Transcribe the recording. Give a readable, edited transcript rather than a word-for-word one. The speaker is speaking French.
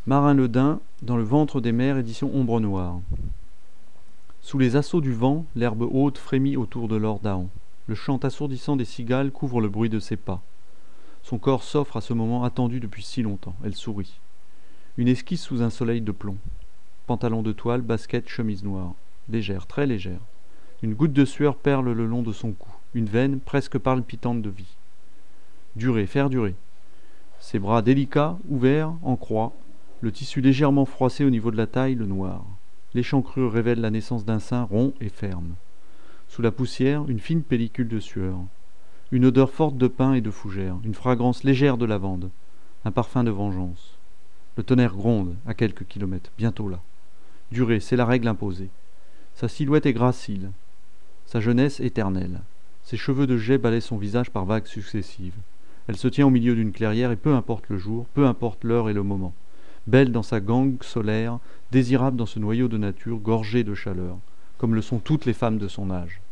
Marin-le-Dain, dans le ventre des mers, édition Ombre Noire. Sous les assauts du vent, l'herbe haute frémit autour de Lord Dahan. Le chant assourdissant des cigales couvre le bruit de ses pas. Son corps s'offre à ce moment attendu depuis si longtemps. Elle sourit. Une esquisse sous un soleil de plomb. Pantalon de toile, basket, chemise noire. Légère, très légère. Une goutte de sueur perle le long de son cou. Une veine presque palpitante de vie. Durer, faire durer. Ses bras délicats, ouverts, en croix. Le tissu légèrement froissé au niveau de la taille, le noir. L'échancrure révèle la naissance d'un sein rond et ferme. Sous la poussière, une fine pellicule de sueur. Une odeur forte de pin et de fougère. Une fragrance légère de lavande. Un parfum de vengeance. Le tonnerre gronde, à quelques kilomètres, bientôt là. Durer, c'est la règle imposée. Sa silhouette est gracile. Sa jeunesse éternelle. Ses cheveux de jais balaient son visage par vagues successives. Elle se tient au milieu d'une clairière et peu importe le jour, peu importe l'heure et le moment. Belle dans sa gangue solaire, désirable dans ce noyau de nature gorgé de chaleur, comme le sont toutes les femmes de son âge.